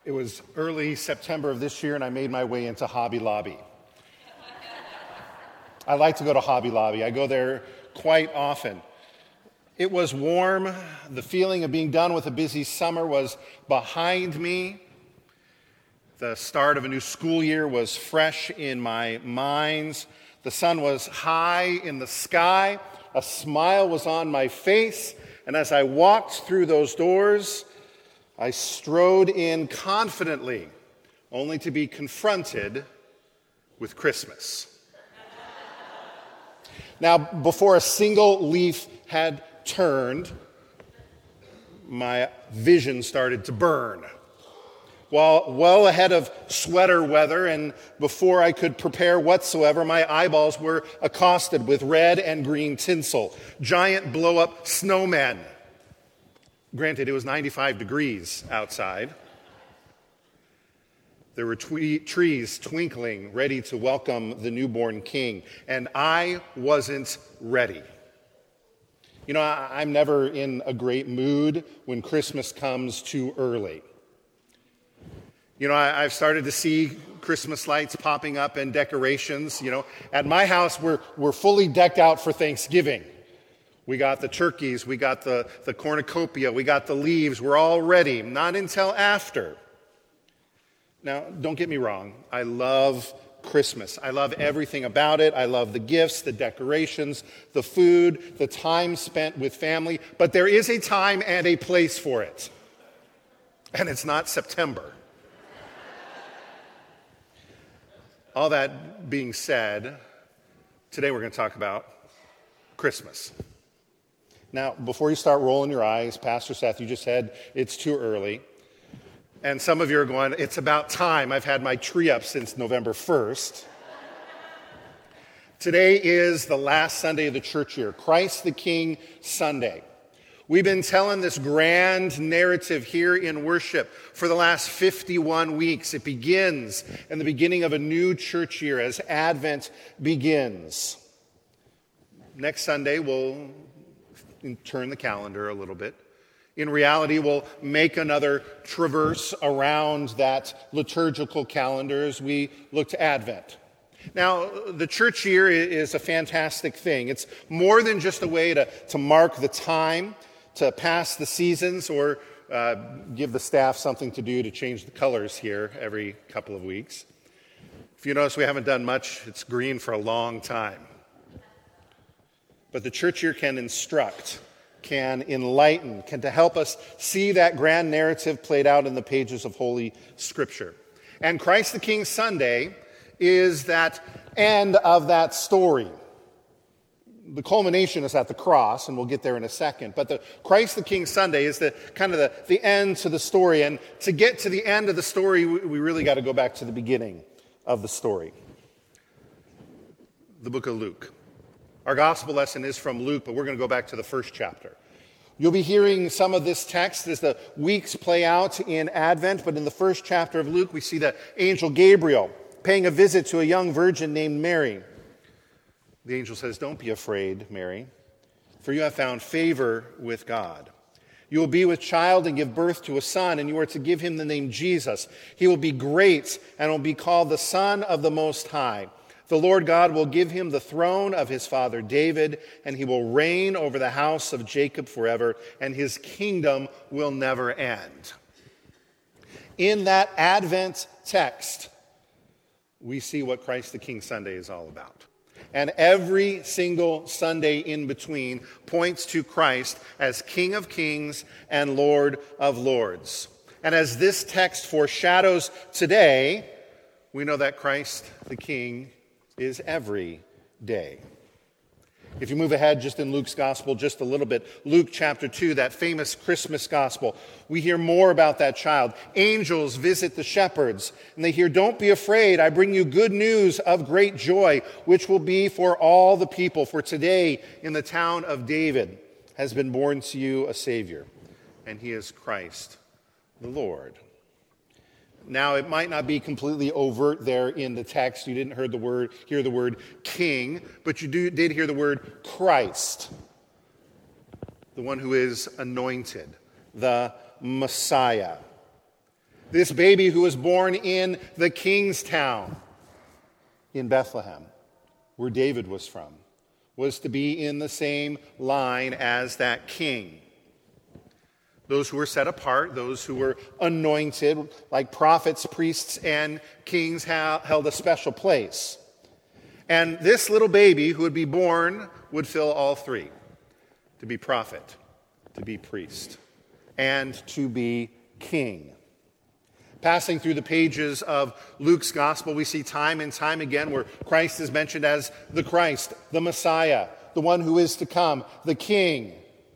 It was early September of this year, and I made my way into Hobby Lobby. I like to go to Hobby Lobby. I go there quite often. It was warm. The feeling of being done with a busy summer was behind me. The start of a new school year was fresh in my mind. The sun was high in the sky. A smile was on my face. And as I walked through those doors, I strode in confidently, only to be confronted with Christmas. Now, before a single leaf had turned, my vision started to burn. Well ahead of sweater weather, and before I could prepare whatsoever, my eyeballs were accosted with red and green tinsel, giant blow-up snowmen. Granted, it was 95 degrees outside. There were trees twinkling, ready to welcome the newborn king, and I wasn't ready. You know, I'm never in a great mood when Christmas comes too early. You know, I've started to see Christmas lights popping up and decorations. You know, at my house, we're fully decked out for Thanksgiving. We got the turkeys, we got the cornucopia, we got the leaves. We're all ready, not until after. Now, don't get me wrong. I love Christmas. I love everything about it. I love the gifts, the decorations, the food, the time spent with family. But there is a time and a place for it. And it's not September. All that being said, today we're going to talk about Christmas. Now, before you start rolling your eyes, Pastor Seth, you just said it's too early. And some of you are going, it's about time. I've had my tree up since November 1st. Today is the last Sunday of the church year, Christ the King Sunday. We've been telling this grand narrative here in worship for the last 51 weeks. It begins in the beginning of a new church year as Advent begins. Next Sunday, we'll turn the calendar a little bit. In reality, we'll make another traverse around that liturgical calendar as we look to Advent. Now, the church year is a fantastic thing. It's more than just a way to mark the time, to pass the seasons, or give the staff something to do to change the colors here every couple of weeks. If you notice, we haven't done much. It's green for a long time. But the church year can instruct, can enlighten, can to help us see that grand narrative played out in the pages of Holy Scripture. And Christ the King Sunday is that end of that story. The culmination is at the cross, and we'll get there in a second. But the Christ the King Sunday is the kind of the end to the story. And to get to the end of the story, we really got to go back to the beginning of the story. The book of Luke. Our gospel lesson is from Luke, but we're going to go back to the first chapter. You'll be hearing some of this text as the weeks play out in Advent, but in the first chapter of Luke, we see the angel Gabriel paying a visit to a young virgin named Mary. The angel says, "Don't be afraid, Mary, for you have found favor with God. You will be with child and give birth to a son, and you are to give him the name Jesus. He will be great and will be called the Son of the Most High. The Lord God will give him the throne of his father David, and he will reign over the house of Jacob forever, and his kingdom will never end." In that Advent text, we see what Christ the King Sunday is all about. And every single Sunday in between points to Christ as King of Kings and Lord of Lords. And as this text foreshadows today, we know that Christ the King is every day. If you move ahead just in Luke's gospel just a little bit, Luke chapter 2, that famous Christmas gospel, we hear more about that child. Angels visit the shepherds, and they hear, "Don't be afraid, I bring you good news of great joy, which will be for all the people. For today in the town of David has been born to you a Savior, and he is Christ the Lord." Now, it might not be completely overt there in the text. You didn't hear the word king, but you did hear the word Christ, the one who is anointed, the Messiah. This baby who was born in the king's town in Bethlehem, where David was from, was to be in the same line as that king. Those who were set apart, those who were anointed, like prophets, priests, and kings, held a special place. And this little baby who would be born would fill all three: to be prophet, to be priest, and to be king. Passing through the pages of Luke's gospel, we see time and time again where Christ is mentioned as the Christ, the Messiah, the one who is to come, the king.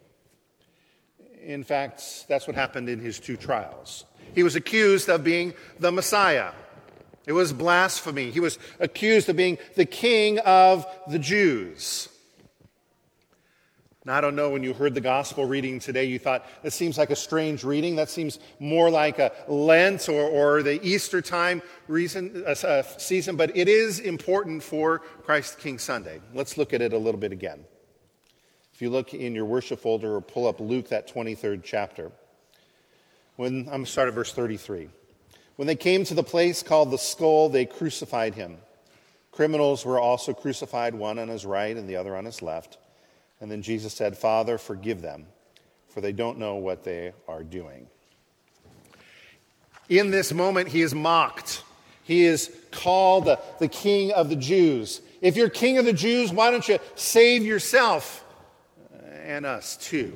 In fact, that's what happened in his two trials. He was accused of being the Messiah. It was blasphemy. He was accused of being the king of the Jews. Now, I don't know, when you heard the gospel reading today, you thought, that seems like a strange reading. That seems more like a Lent or the Easter time season, but it is important for Christ King Sunday. Let's look at it a little bit again. If you look in your worship folder or pull up Luke, that 23rd chapter, I'm going to start at verse 33. When they came to the place called the Skull, they crucified him. Criminals were also crucified, one on his right and the other on his left. And then Jesus said, "Father, forgive them, for they don't know what they are doing." In this moment, he is mocked. He is called the King of the Jews. If you're King of the Jews, why don't you save yourself and us too?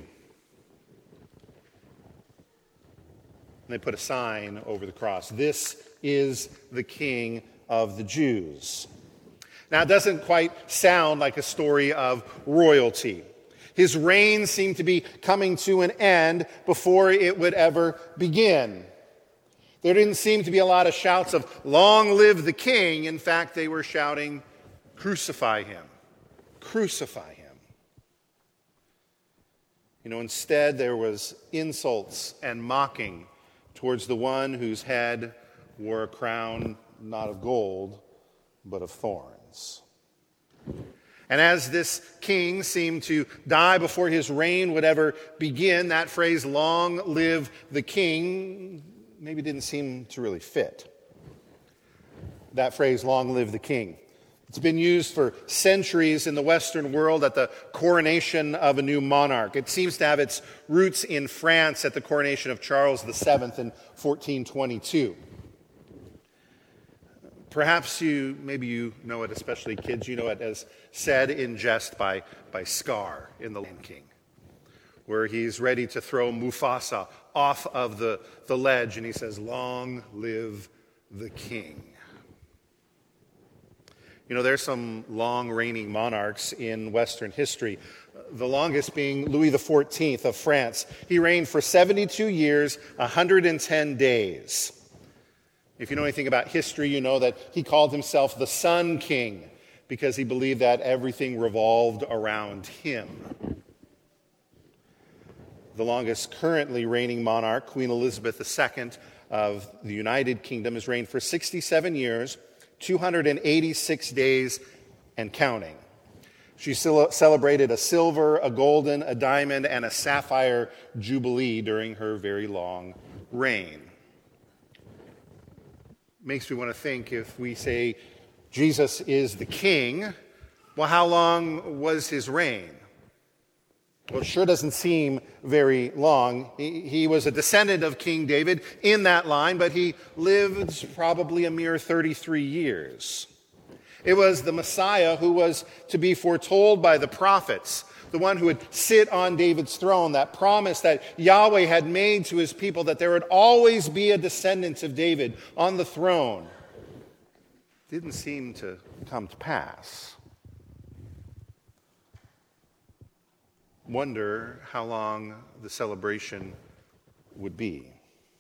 And they put a sign over the cross. This is the King of the Jews. Now, it doesn't quite sound like a story of royalty. His reign seemed to be coming to an end before it would ever begin. There didn't seem to be a lot of shouts of, "Long live the king." In fact, they were shouting, "Crucify him, crucify him." Instead there was insults and mocking towards the one whose head wore a crown not of gold, but of thorns. And as this king seemed to die before his reign would ever begin, that phrase, "Long live the king," maybe didn't seem to really fit. That phrase, "Long live the king." It's been used for centuries in the Western world at the coronation of a new monarch. It seems to have its roots in France at the coronation of Charles VII in 1422. Perhaps maybe you know it, especially kids, you know it as said in jest by Scar in The Lion King, where he's ready to throw Mufasa off of the ledge, and he says, "Long live the king." There's some long-reigning monarchs in Western history, the longest being Louis XIV of France. He reigned for 72 years, 110 days. If you know anything about history, you know that he called himself the Sun King because he believed that everything revolved around him. The longest currently reigning monarch, Queen Elizabeth II of the United Kingdom, has reigned for 67 years, 286 days, and counting. She celebrated a silver, a golden, a diamond, and a sapphire jubilee during her very long reign. Makes me want to think, if we say Jesus is the king, well, how long was his reign? Well, it sure doesn't seem very long. He was a descendant of King David in that line, but he lived probably a mere 33 years. It was the Messiah who was to be foretold by the prophets, the one who would sit on David's throne, that promise that Yahweh had made to his people that there would always be a descendant of David on the throne. Didn't seem to come to pass. Wonder how long the celebration would be.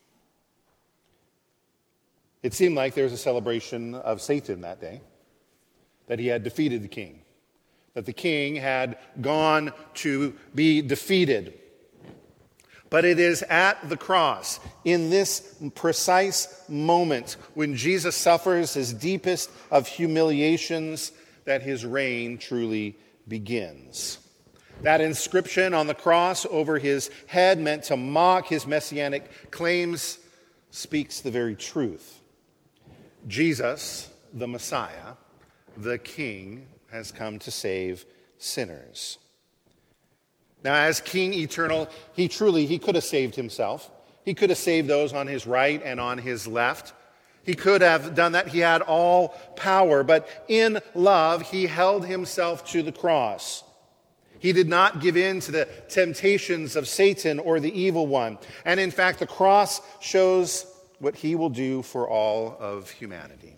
It seemed like there was a celebration of Satan that day, that he had defeated the king, that the king had gone to be defeated. But it is at the cross, in this precise moment, when Jesus suffers his deepest of humiliations, that his reign truly begins. That inscription on the cross over his head meant to mock his messianic claims, speaks the very truth. Jesus, the Messiah, the King, has come to save sinners. Now, as King eternal, he could have saved himself. He could have saved those on his right and on his left. He could have done that. He had all power, but in love, he held himself to the cross. He did not give in to the temptations of Satan or the evil one. And in fact, the cross shows what he will do for all of humanity.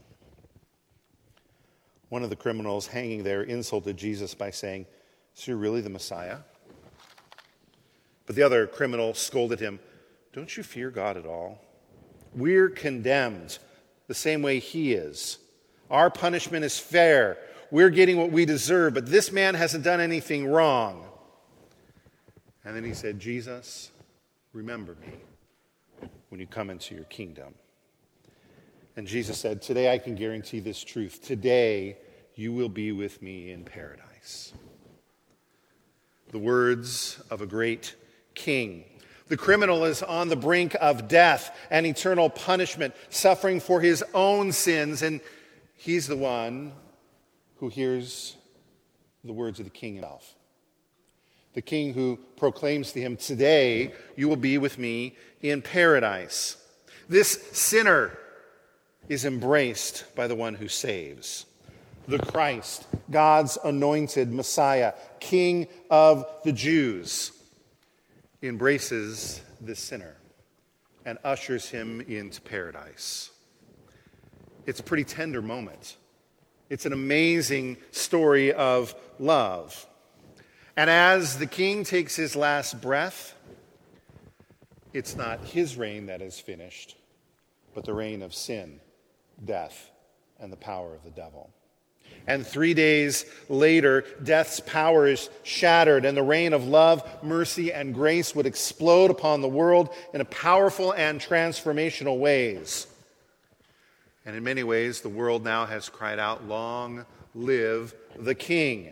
One of the criminals hanging there insulted Jesus by saying, "So you're really the Messiah?" But the other criminal scolded him, "Don't you fear God at all? We're condemned the same way he is. Our punishment is fair. We're getting what we deserve, but this man hasn't done anything wrong." And then he said, "Jesus, remember me when you come into your kingdom." And Jesus said, "Today I can guarantee this truth. Today you will be with me in paradise." The words of a great king. The criminal is on the brink of death and eternal punishment, suffering for his own sins, and he's the one who hears the words of the king himself. The king who proclaims to him, "Today you will be with me in paradise." This sinner is embraced by the one who saves. The Christ, God's anointed Messiah, King of the Jews, embraces this sinner and ushers him into paradise. It's a pretty tender moment. It's an amazing story of love. And as the king takes his last breath, it's not his reign that is finished, but the reign of sin, death, and the power of the devil. And 3 days later, death's power is shattered, and the reign of love, mercy, and grace would explode upon the world in a powerful and transformational ways. And in many ways, the world now has cried out, "Long live the King."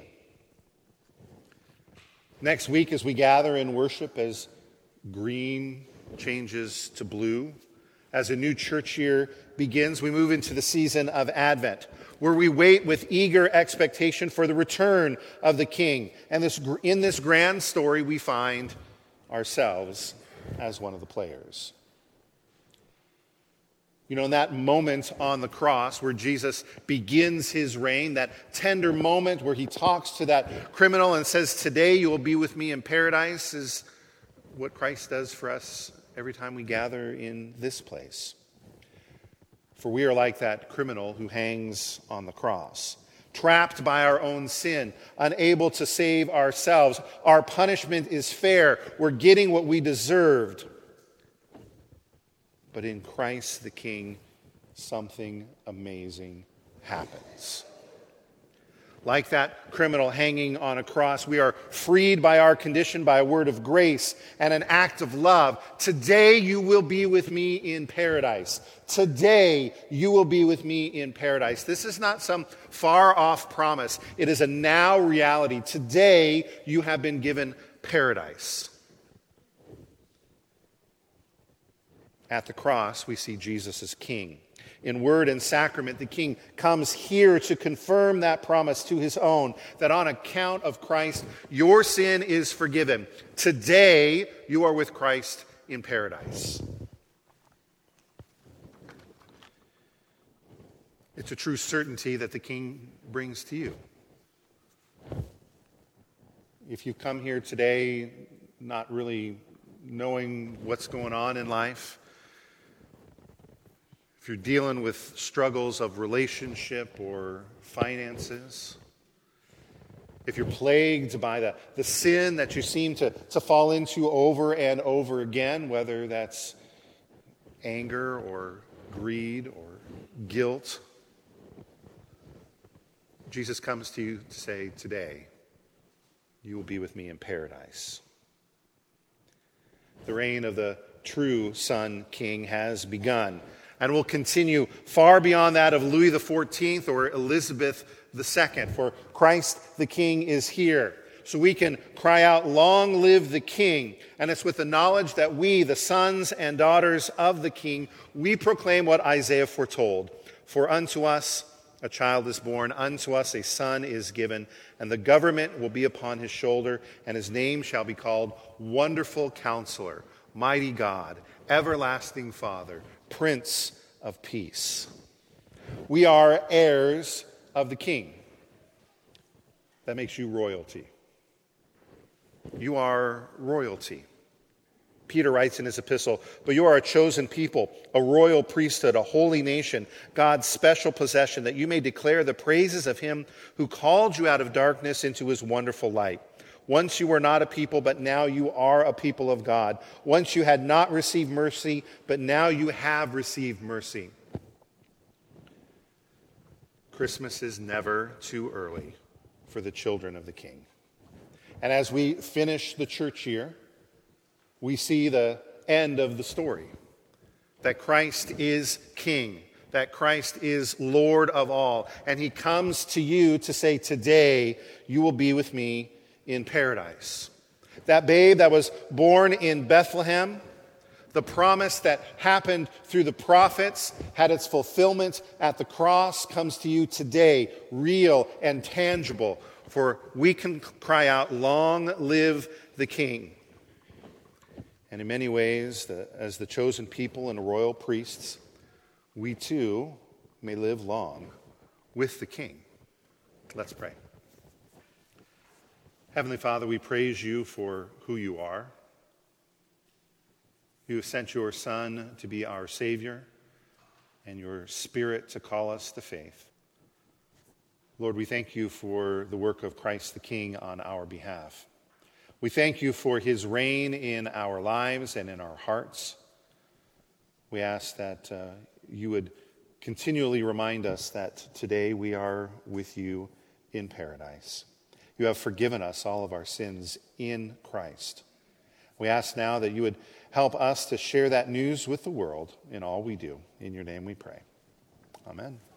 Next week, as we gather in worship, as green changes to blue, as a new church year begins, we move into the season of Advent, where we wait with eager expectation for the return of the King. And in this grand story, we find ourselves as one of the players. You know, in that moment on the cross where Jesus begins his reign, that tender moment where he talks to that criminal and says, "Today you will be with me in paradise," is what Christ does for us every time we gather in this place. For we are like that criminal who hangs on the cross, trapped by our own sin, unable to save ourselves. Our punishment is fair. We're getting what we deserved. But in Christ the King, something amazing happens. Like that criminal hanging on a cross, we are freed by our condition by a word of grace and an act of love. Today you will be with me in paradise. Today you will be with me in paradise. This is not some far-off promise. It is a now reality. Today you have been given paradise. At the cross, we see Jesus as King. In word and sacrament, the King comes here to confirm that promise to his own, that on account of Christ, your sin is forgiven. Today, you are with Christ in paradise. It's a true certainty that the King brings to you. If you come here today not really knowing what's going on in life, if you're dealing with struggles of relationship or finances, if you're plagued by the sin that you seem to fall into over and over again, whether that's anger or greed or guilt, Jesus comes to you to say, "Today, you will be with me in paradise." The reign of the true Son King has begun and will continue far beyond that of Louis XIV or Elizabeth II, for Christ the King is here so we can cry out, "Long live the King." And it's with the knowledge that we, the sons and daughters of the King, we proclaim what Isaiah foretold. For unto us a child is born, unto us a son is given, and the government will be upon his shoulder, and his name shall be called Wonderful Counselor, Mighty God, Everlasting Father, Prince of Peace. We are heirs of the King. That makes you royalty. You are royalty. Peter writes in his epistle, "But you are a chosen people, a royal priesthood, a holy nation, God's special possession, that you may declare the praises of him who called you out of darkness into his wonderful light. Once you were not a people, but now you are a people of God. Once you had not received mercy, but now you have received mercy." Christmas is never too early for the children of the King. And as we finish the church year, we see the end of the story. That Christ is King, that Christ is Lord of all. And he comes to you to say, "Today you will be with me in paradise." That babe that was born in Bethlehem, the promise that happened through the prophets, had its fulfillment at the cross, comes to you today, real and tangible. For we can cry out, "Long live the King." And in many ways, as the chosen people and royal priests, we too may live long with the King. Let's pray. Heavenly Father, we praise you for who you are. You have sent your Son to be our Savior and your Spirit to call us to faith. Lord, we thank you for the work of Christ the King on our behalf. We thank you for his reign in our lives and in our hearts. We ask that you would continually remind us that today we are with you in paradise. You have forgiven us all of our sins in Christ. We ask now that you would help us to share that news with the world in all we do. In your name we pray. Amen.